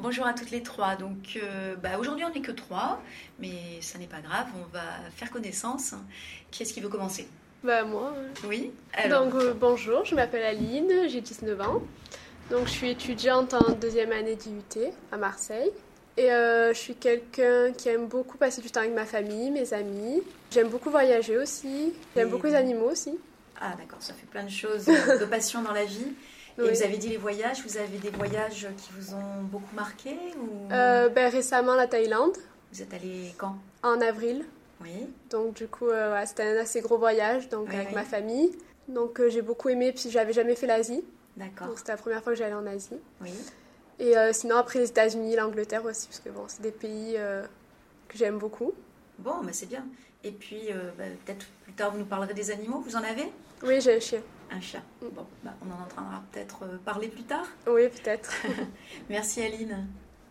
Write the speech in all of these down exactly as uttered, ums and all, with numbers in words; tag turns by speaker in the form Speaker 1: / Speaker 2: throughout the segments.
Speaker 1: bonjour à toutes les trois. Donc, euh, bah, aujourd'hui, on n'est que trois, mais ça n'est pas grave, on va faire connaissance. Qui est-ce qui veut commencer?
Speaker 2: Bah moi.
Speaker 1: Oui. Alors.
Speaker 2: Donc euh, bonjour, je m'appelle Aline, j'ai dix-neuf ans. Donc je suis étudiante en deuxième année d'I U T à Marseille. Et euh, je suis quelqu'un qui aime beaucoup passer du temps avec ma famille, mes amis. J'aime beaucoup voyager aussi. J'aime
Speaker 1: Et...
Speaker 2: beaucoup les animaux aussi.
Speaker 1: Ah d'accord, ça fait plein de choses, de passion dans la vie. Et
Speaker 2: Oui.
Speaker 1: vous avez dit les voyages, vous avez des voyages qui vous ont beaucoup marqué ou...
Speaker 2: euh, ben, Récemment la Thaïlande.
Speaker 1: Vous êtes allé quand?
Speaker 2: En avril.
Speaker 1: Oui.
Speaker 2: Donc du coup, euh, ouais, c'était un assez gros voyage donc,
Speaker 1: Oui,
Speaker 2: avec
Speaker 1: oui.
Speaker 2: ma famille. Donc euh, j'ai beaucoup aimé, puis j'avais jamais fait l'Asie.
Speaker 1: D'accord.
Speaker 2: Donc c'était la première fois que j'allais en Asie.
Speaker 1: Oui.
Speaker 2: Et euh, sinon après les États-Unis, l'Angleterre aussi, parce que bon, c'est des pays euh, que j'aime beaucoup.
Speaker 1: Bon, bah, c'est bien. Et puis, euh, bah, peut-être plus tard, vous nous parlerez des animaux. Vous en avez?
Speaker 2: Oui, j'ai un chien.
Speaker 1: Un chat. Bon, bah, on en entendra peut-être euh, parler plus tard.
Speaker 2: Oui, peut-être.
Speaker 1: Merci Aline.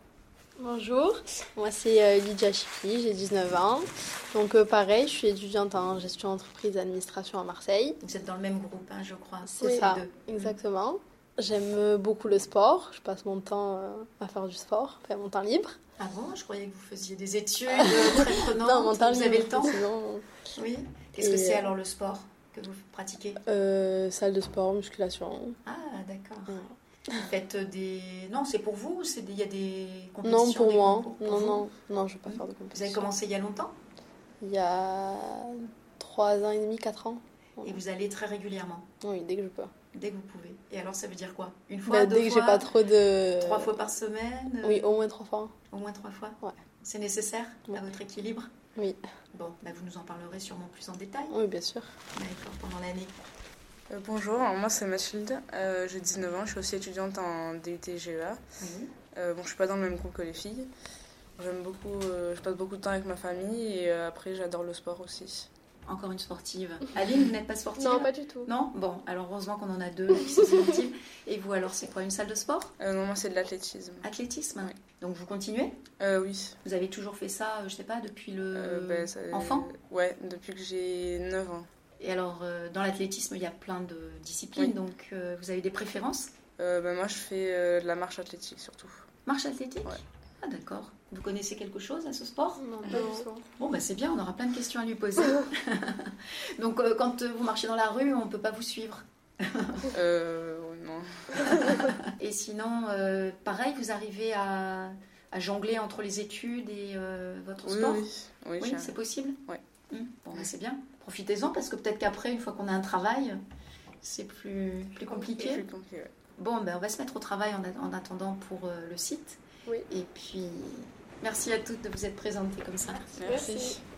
Speaker 3: Bonjour, moi c'est euh, Lydia Chifli, j'ai dix-neuf ans. Donc euh, pareil, je suis étudiante en gestion d'entreprise et administration à Marseille.
Speaker 1: Vous êtes dans le même groupe, hein, je crois.
Speaker 3: C'est
Speaker 1: Oui,
Speaker 3: ça,
Speaker 1: deux.
Speaker 3: exactement. J'aime beaucoup le sport, je passe mon temps euh, à faire du sport, faire mon temps libre.
Speaker 1: Ah bon, je croyais que vous faisiez des études euh, très prenantes.
Speaker 3: Non, mon temps
Speaker 1: vous
Speaker 3: libre,
Speaker 1: avez le temps?
Speaker 3: sinon...
Speaker 1: Oui. Qu'est-ce
Speaker 3: Et
Speaker 1: que c'est
Speaker 3: euh...
Speaker 1: alors le sport que vous pratiquez?
Speaker 3: euh, Salle de sport, musculation.
Speaker 1: Ah d'accord.
Speaker 3: Ouais.
Speaker 1: Vous faites des... Non, c'est pour vous? C'est des... Il y a des compétitions?
Speaker 3: Non, pour
Speaker 1: des
Speaker 3: moi.
Speaker 1: concours pour
Speaker 3: non,
Speaker 1: vous
Speaker 3: non, non, je ne vais pas faire de compétition.
Speaker 1: Vous avez commencé il y a longtemps?
Speaker 3: Il y a trois ans et demi, quatre ans.
Speaker 1: Et vous allez très régulièrement?
Speaker 3: Oui, dès que je peux.
Speaker 1: Dès que vous pouvez. Et alors, ça veut dire quoi? Une fois,
Speaker 3: bah,
Speaker 1: deux
Speaker 3: dès que
Speaker 1: fois,
Speaker 3: j'ai pas trop de...
Speaker 1: Trois fois par semaine?
Speaker 3: Oui, au moins trois fois.
Speaker 1: Au moins trois fois?
Speaker 3: Ouais.
Speaker 1: C'est nécessaire
Speaker 3: ouais.
Speaker 1: à votre équilibre?
Speaker 3: Oui.
Speaker 1: Bon, bah vous nous en parlerez sûrement plus en détail.
Speaker 3: Oui, bien sûr.
Speaker 1: D'accord, pendant l'année.
Speaker 4: Euh, bonjour, alors moi c'est Mathilde, euh, j'ai dix-neuf ans, je suis aussi étudiante en D U T G E A.
Speaker 1: Oui.
Speaker 4: Euh, bon, je suis pas dans le même groupe que les filles. J'aime beaucoup, euh, je passe beaucoup de temps avec ma famille et euh, après j'adore le sport aussi.
Speaker 1: Encore une sportive. Aline, vous n'êtes pas sportive?
Speaker 2: Non, pas du tout.
Speaker 1: Non? Bon, alors heureusement qu'on en a deux qui sont sportives. Et vous alors, c'est quoi, une salle de sport?
Speaker 4: euh, Non, moi c'est de l'athlétisme.
Speaker 1: Athlétisme?
Speaker 4: Oui.
Speaker 1: Donc vous continuez?
Speaker 4: euh, Oui.
Speaker 1: Vous avez toujours fait ça, je sais pas, depuis le
Speaker 4: euh, bah, ça,
Speaker 1: enfant?
Speaker 4: Ouais, depuis que j'ai neuf ans.
Speaker 1: Et alors, euh, dans l'athlétisme, il y a plein de disciplines,
Speaker 4: oui.
Speaker 1: donc euh, vous avez des préférences?
Speaker 4: euh, bah, Moi je fais euh, de la marche athlétique surtout.
Speaker 1: Marche athlétique?
Speaker 4: Ouais.
Speaker 1: Ah d'accord. Vous connaissez quelque chose à ce sport?
Speaker 2: Non, pas du tout.
Speaker 1: Bon, bah c'est bien, on aura plein de questions à lui poser. Donc, euh, quand vous marchez dans la rue, on ne peut pas vous suivre.
Speaker 4: euh, non.
Speaker 1: Et sinon, euh, pareil, vous arrivez à, à jongler entre les études et euh, votre
Speaker 4: oui,
Speaker 1: sport?
Speaker 4: Oui, oui,
Speaker 1: oui c'est possible?
Speaker 4: Oui.
Speaker 1: Mmh. Bon, bah, c'est bien. Profitez-en, parce que peut-être qu'après, une fois qu'on a un travail, c'est plus, plus compliqué.
Speaker 4: Plus compliqué ouais.
Speaker 1: Bon, ben, on va se mettre au travail en, en attendant pour euh, le site.
Speaker 2: Oui.
Speaker 1: Et puis, merci à toutes de vous être présentées comme ça.
Speaker 4: Merci.
Speaker 2: Merci.